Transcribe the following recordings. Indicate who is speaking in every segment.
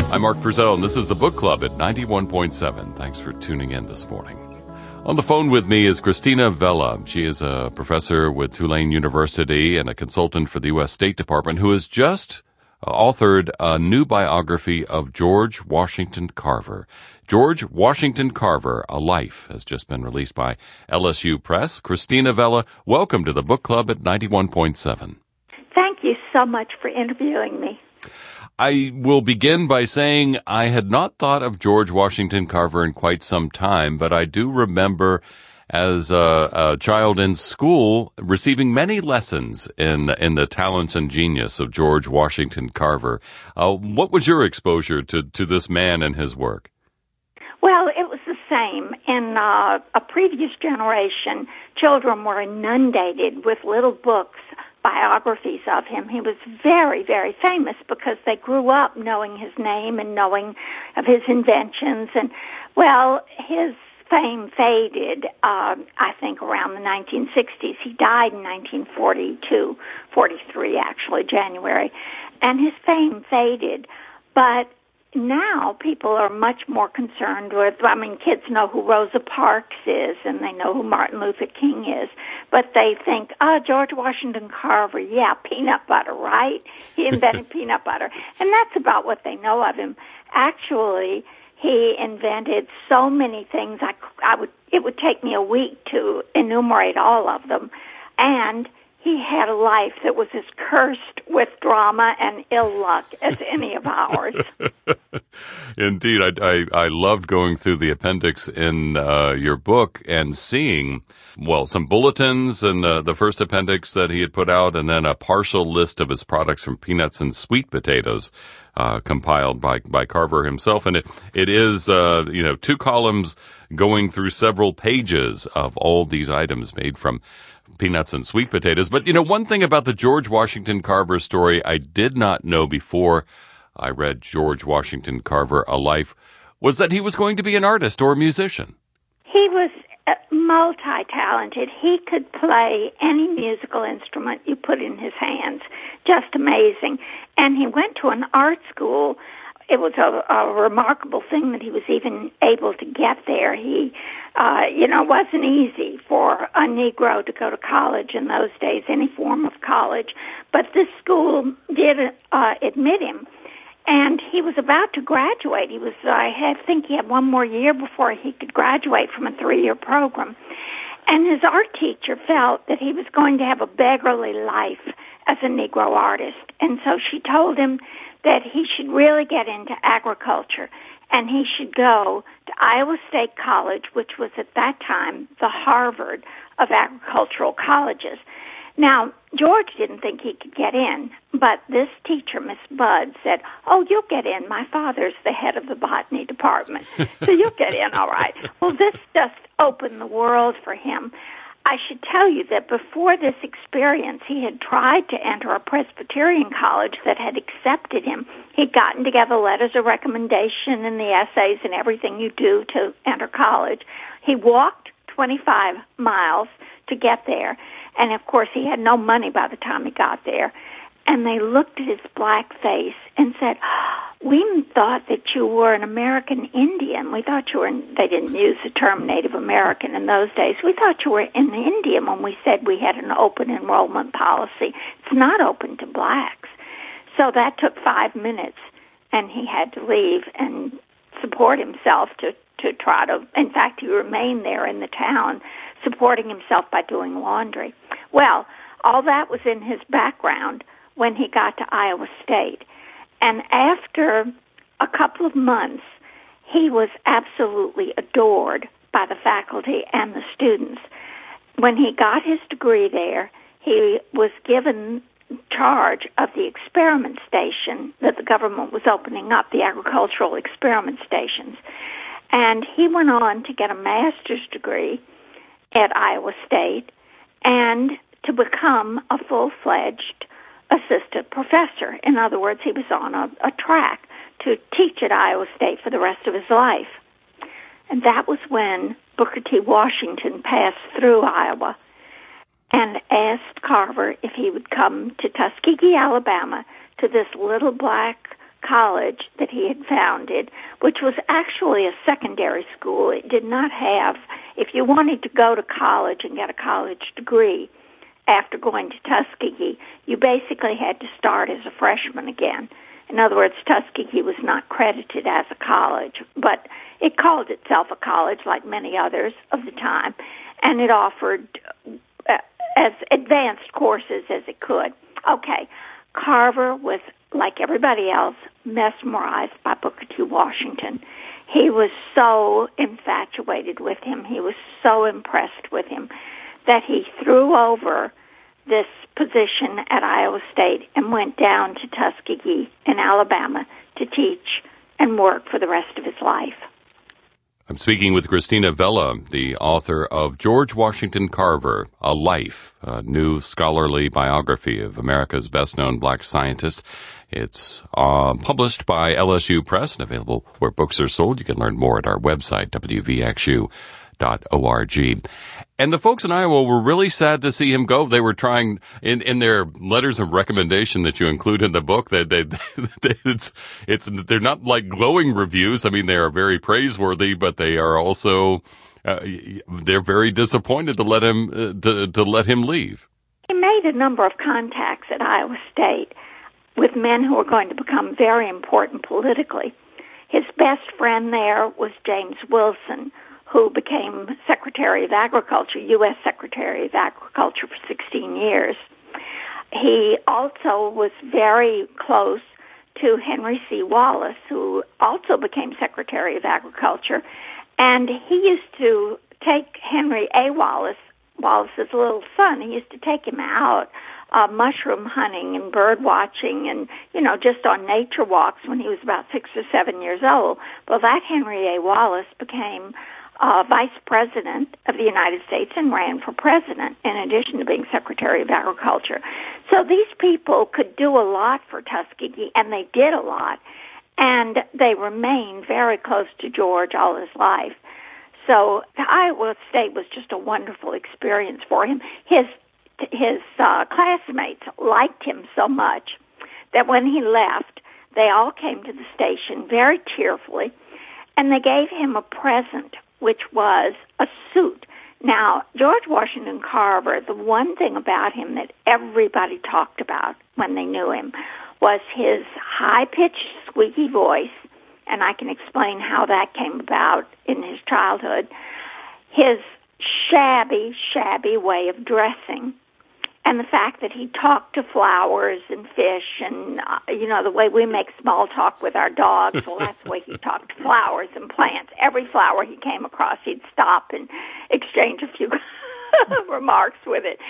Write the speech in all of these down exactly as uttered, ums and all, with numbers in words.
Speaker 1: I'm Mark Purcell, and this is the Book Club at ninety-one point seven. Thanks for tuning in this morning. On the phone with me is Christina Vela. She is a professor with Tulane University and a consultant for the U S State Department who has just authored a new biography of George Washington Carver. George Washington Carver, A Life, has just been released by L S U Press. Christina Vela, welcome to the Book Club at ninety-one point seven.
Speaker 2: Thank you so much for interviewing me.
Speaker 1: I will begin by saying I had not thought of George Washington Carver in quite some time, but I do remember as a, a child in school receiving many lessons in in the talents and genius of George Washington Carver. Uh, what was your exposure to, to this man and his work?
Speaker 2: Well, it was the same. In uh, a previous generation, children were inundated with little books, biographies of him. He was very, very famous because they grew up knowing his name and knowing of his inventions. And, well, his fame faded, uh, I think, around the nineteen sixties. He died in nineteen forty-two, forty-three, actually, January. And his fame faded. But now people are much more concerned with, I mean, kids know who Rosa Parks is and they know who Martin Luther King is, but they think, oh, George Washington Carver, yeah, peanut butter, right? He invented peanut butter. And that's about what they know of him. Actually, he invented so many things, I, I would, it would take me a week to enumerate all of them. And he had a life that was as cursed with drama and ill luck as any of ours.
Speaker 1: Indeed. I, I, I loved going through the appendix in uh, your book and seeing, well, some bulletins in uh, the first appendix that he had put out, and then a partial list of his products from peanuts and sweet potatoes uh, compiled by, by Carver himself. And it, it is, uh, you know, two columns going through several pages of all these items made from peanuts and sweet potatoes. But, you know, one thing about the George Washington Carver story I did not know before I read George Washington Carver, A Life, was that he was going to be an artist or a musician.
Speaker 2: He was uh, multi-talented. He could play any musical instrument you put in his hands. Just amazing. And he went to an art school. It was a, a remarkable thing that he was even able to get there. He, uh, you know, it wasn't easy for a Negro to go to college in those days, any form of college. But this school did uh, admit him. And he was about to graduate. He was, I had, think he had one more year before he could graduate from a three-year program. And his art teacher felt that he was going to have a beggarly life as a Negro artist. And so she told him that he should really get into agriculture, and he should go to Iowa State College, which was at that time the Harvard of agricultural colleges. Now, George didn't think he could get in, but this teacher, Miss Budd, said, oh, you'll get in. My father's the head of the botany department, so you'll get in all right. Well, this just opened the world for him. I should tell you that before this experience, he had tried to enter a Presbyterian college that had accepted him. He'd gotten together letters of recommendation and the essays and everything you do to enter college. He walked twenty-five miles to get there, and of course he had no money by the time he got there. And they looked at his black face and said, we thought that you were an American Indian. We thought you were, in, they didn't use the term Native American in those days. We thought you were an Indian when we said we had an open enrollment policy. It's not open to blacks. So that took five minutes, and he had to leave and support himself to, to try to, in fact, he remained there in the town, supporting himself by doing laundry. Well, all that was in his background when he got to Iowa State. And after a couple of months, he was absolutely adored by the faculty and the students. When he got his degree there, he was given charge of the experiment station that the government was opening up, the agricultural experiment stations. And he went on to get a master's degree at Iowa State and to become a full-fledged assistant professor. In other words, he was on a, a track to teach at Iowa State for the rest of his life. And that was when Booker T. Washington passed through Iowa and asked Carver if he would come to Tuskegee, Alabama, to this little black college that he had founded, which was actually a secondary school. It did not have, if you wanted to go to college and get a college degree after going to Tuskegee, you basically had to start as a freshman again. In other words, Tuskegee was not credited as a college, but it called itself a college like many others of the time, and it offered uh, as advanced courses as it could. Okay, Carver was, like everybody else, mesmerized by Booker T. Washington. He was so infatuated with him, he was so impressed with him, that he threw over this position at Iowa State and went down to Tuskegee in Alabama to teach and work for the rest of his life.
Speaker 1: I'm speaking with Christina Vela, the author of George Washington Carver, A Life, a new scholarly biography of America's best-known black scientist. It's uh, published by L S U Press and available where books are sold. You can learn more at our website, w v x u dot org. And the folks in Iowa were really sad to see him go. They were trying, in, in their letters of recommendation that you include in the book, that they, they, it's, it's, they're not like glowing reviews. I mean, they are very praiseworthy, but they are also, uh, they're very disappointed to let him, uh, to, to let him leave.
Speaker 2: He made a number of contacts at Iowa State with men who were going to become very important politically. His best friend there was James Wilson, who became Secretary of Agriculture, U S Secretary of Agriculture for sixteen years. He also was very close to Henry C. Wallace, who also became Secretary of Agriculture, and he used to take Henry A. Wallace, Wallace's little son, he used to take him out uh, mushroom hunting and bird watching and, you know, just on nature walks when he was about six or seven years old. Well, that Henry A. Wallace became Uh, Vice President of the United States and ran for President in addition to being Secretary of Agriculture. So these people could do a lot for Tuskegee, and they did a lot, and they remained very close to George all his life. So Iowa State was just a wonderful experience for him. His his uh, classmates liked him so much that when he left, they all came to the station very tearfully, and they gave him a present, which was a suit. Now, George Washington Carver, the one thing about him that everybody talked about when they knew him was his high-pitched, squeaky voice, and I can explain how that came about in his childhood, his shabby, shabby way of dressing, and the fact that he talked to flowers and fish and, uh, you know, the way we make small talk with our dogs, well, that's the way he talked to flowers and plants. Every flower he came across, he'd stop and exchange a few remarks with it.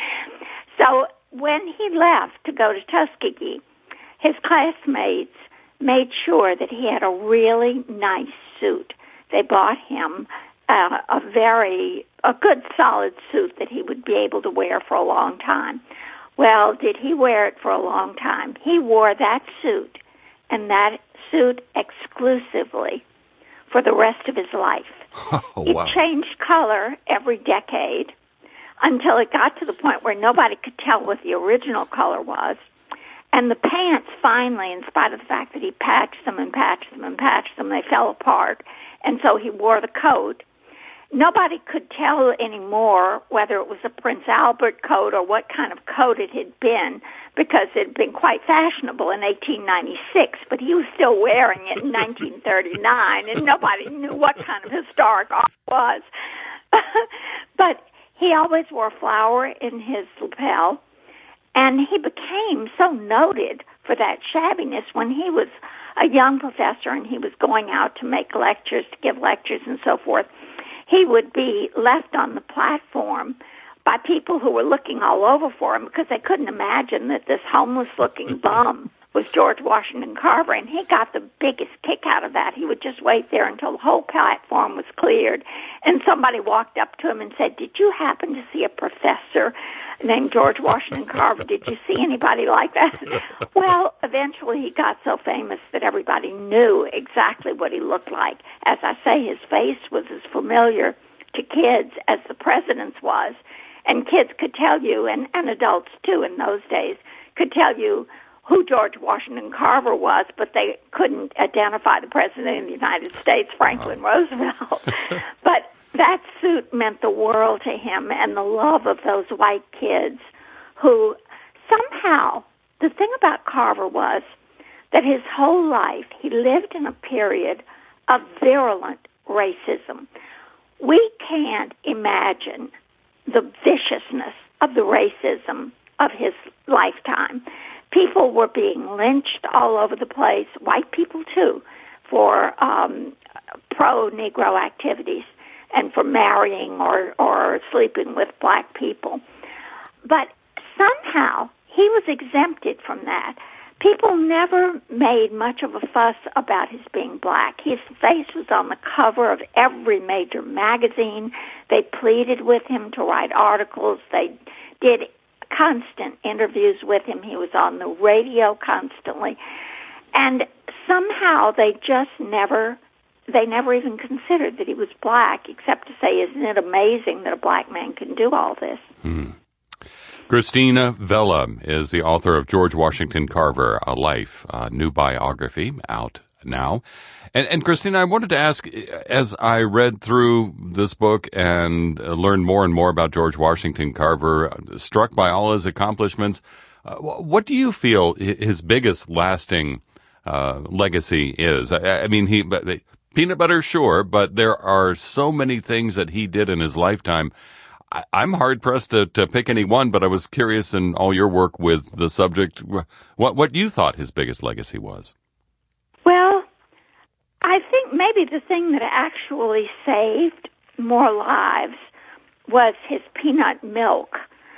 Speaker 2: So when he left to go to Tuskegee, his classmates made sure that he had a really nice suit. They bought him uh, a very, a good solid suit that he would be able to wear for a long time. Well, did he wear it for a long time? He wore that suit, and that suit exclusively for the rest of his life.
Speaker 1: Oh, wow.
Speaker 2: It changed color every decade until it got to the point where nobody could tell what the original color was. And the pants finally, in spite of the fact that he patched them and patched them and patched them, they fell apart. And so he wore the coat. Nobody could tell anymore whether it was a Prince Albert coat or what kind of coat it had been, because it had been quite fashionable in eighteen ninety-six, but he was still wearing it in nineteen thirty-nine, and nobody knew what kind of historic art it was. But he always wore a flower in his lapel, and he became so noted for that shabbiness when he was a young professor and he was going out to make lectures, to give lectures and so forth. He would be left on the platform by people who were looking all over for him because they couldn't imagine that this homeless-looking bum was George Washington Carver, and he got the biggest kick out of that. He would just wait there until the whole platform was cleared, and somebody walked up to him and said, "Did you happen to see a professor named George Washington Carver? Did you see anybody like that?" Well, eventually he got so famous that everybody knew exactly what he looked like. As I say, his face was as familiar to kids as the president's was, and kids could tell you, and, and adults too in those days, could tell you who George Washington Carver was, but they couldn't identify the President of the United States, Franklin wow. Roosevelt. But that suit meant the world to him, and the love of those white kids who somehow, the thing about Carver was that his whole life he lived in a period of virulent racism. We can't imagine the viciousness of the racism of his lifetime. People were being lynched all over the place, white people too, for um, pro-Negro activities and for marrying or, or sleeping with black people. But somehow he was exempted from that. People never made much of a fuss about his being black. His face was on the cover of every major magazine. They pleaded with him to write articles. They did constant interviews with him. He was on the radio constantly. And somehow they just never, they never even considered that he was black, except to say, isn't it amazing that a black man can do all this?
Speaker 1: Hmm. Christina Vela is the author of George Washington Carver, A Life, a new biography out now. And, and Christina, I wanted to ask, as I read through this book and learned more and more about George Washington Carver, struck by all his accomplishments, uh, what do you feel his biggest lasting uh, legacy is? I, I mean, he peanut butter, sure, but there are so many things that he did in his lifetime. I'm hard-pressed to, to pick any one, but I was curious in all your work with the subject, what, what you thought his biggest legacy was.
Speaker 2: Well, I think maybe the thing that actually saved more lives was his peanut milk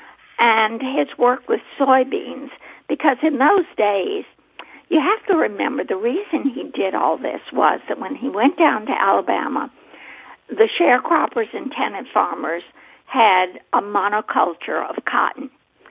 Speaker 2: and his work with soybeans, because in those days, you have to remember the reason he did all this was that when he went down to Alabama, the sharecroppers and tenant farmers had a monoculture of cotton.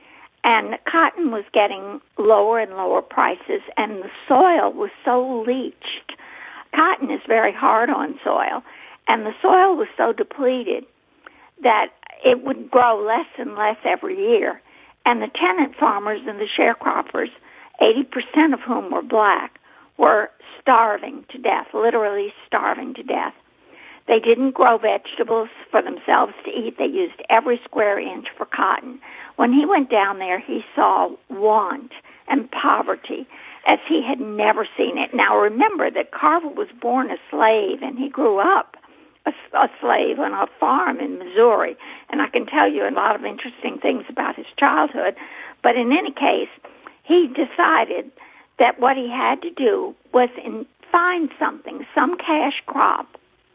Speaker 2: And cotton was getting lower and lower prices, and the soil was so leached. Cotton is very hard on soil, and the soil was so depleted that it would grow less and less every year. And the tenant farmers and the sharecroppers, eighty percent of whom were black, were starving to death, literally starving to death. They didn't grow vegetables for themselves to eat. They used every square inch for cotton. When he went down there, he saw want and poverty as he had never seen it. Now, remember that Carver was born a slave, and he grew up a, a slave on a farm in Missouri. And I can tell you a lot of interesting things about his childhood. But in any case, he decided that what he had to do was in, find something, some cash crop,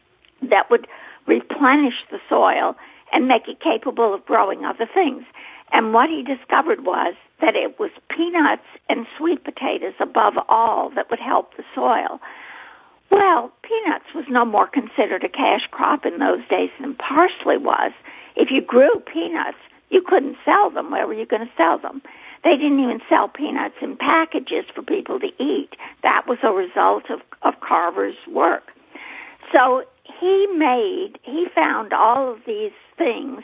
Speaker 2: that would replenish the soil and make it capable of growing other things. And what he discovered was that it was peanuts and sweet potatoes above all that would help the soil. Well, peanuts was no more considered a cash crop in those days than parsley was. If you grew peanuts, you couldn't sell them. Where were you going to sell them? They didn't even sell peanuts in packages for people to eat. That was a result of, of Carver's work. So he made, he found all of these things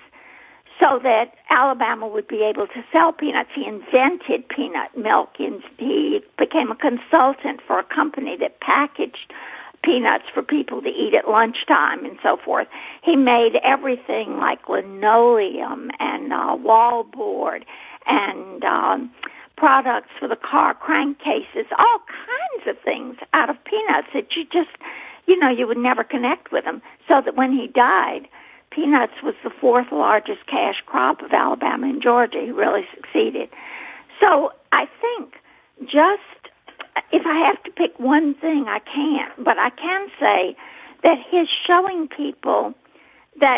Speaker 2: so that Alabama would be able to sell peanuts. He invented peanut milk. He became a consultant for a company that packaged peanuts for people to eat at lunchtime and so forth. He made everything like linoleum and uh, wallboard and um, products for the car, crankcases, all kinds of things out of peanuts that you just, you know, you would never connect with them. So that when he died, peanuts was the fourth largest cash crop of Alabama and Georgia. He really succeeded. So I think just, if I have to pick one thing, I can't, but I can say that his showing people that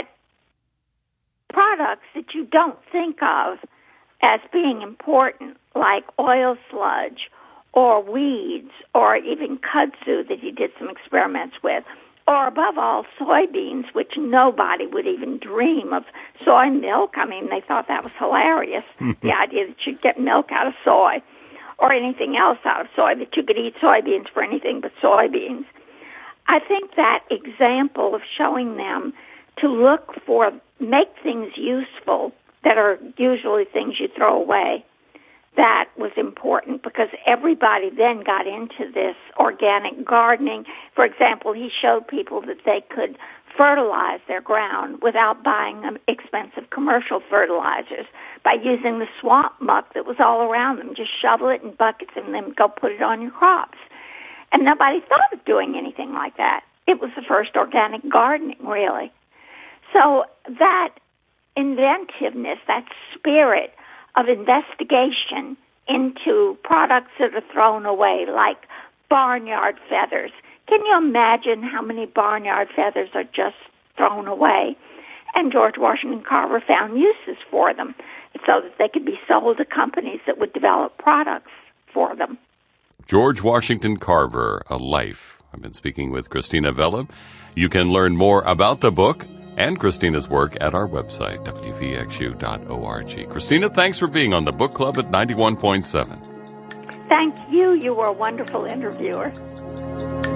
Speaker 2: products that you don't think of as being important, like oil sludge or weeds or even kudzu that he did some experiments with, or above all, soybeans, which nobody would even dream of. Soy milk, I mean, they thought that was hilarious, the idea that you'd get milk out of soy or anything else out of soy, that you could eat soybeans for anything but soybeans. I think that example of showing them to look for, make things useful that are usually things you throw away, that was important because everybody then got into this organic gardening. For example, he showed people that they could fertilize their ground without buying expensive commercial fertilizers by using the swamp muck that was all around them. Just shovel it in buckets and then go put it on your crops. And nobody thought of doing anything like that. It was the first organic gardening, really. So that inventiveness, that spirit of investigation into products that are thrown away, like barnyard feathers. Can you imagine how many barnyard feathers are just thrown away? And George Washington Carver found uses for them so that they could be sold to companies that would develop products for them.
Speaker 1: George Washington Carver, A Life. I've been speaking with Christina Vela. You can learn more about the book and Christina's work at our website, w v x u dot org. Christina, thanks for being on the Book Club at ninety-one point seven.
Speaker 2: Thank you. You were a wonderful interviewer.